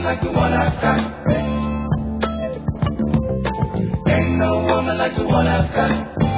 like the one I've got. Ain't no woman like the one I've got.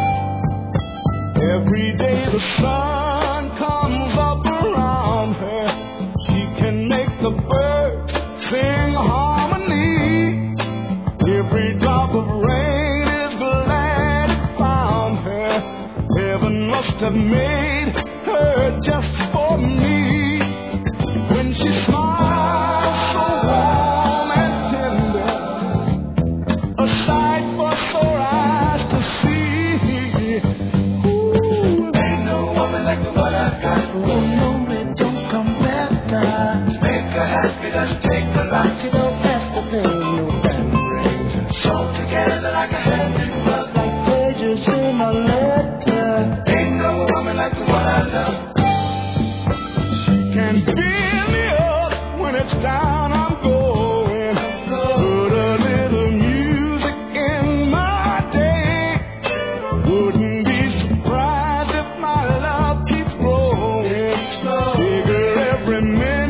Every day the sun comes up around her. She can make the birds sing harmony. Every drop of rain is glad it found her. Heaven must have made her just for me. When she smiles so warm and tender, a sight for sore eyes to see. Ooh. Ain't no woman like the one I've got. Oh no, it don't come better. Make her happy, doesn't take a lot. You know that's the thing, no memories. So together like a hand in glove. Like pages in a letter. Ain't no woman like the one I love. Can fill me up when it's down I'm going. Put a little music in my day. Wouldn't be surprised if my love keeps growing. Bigger every minute.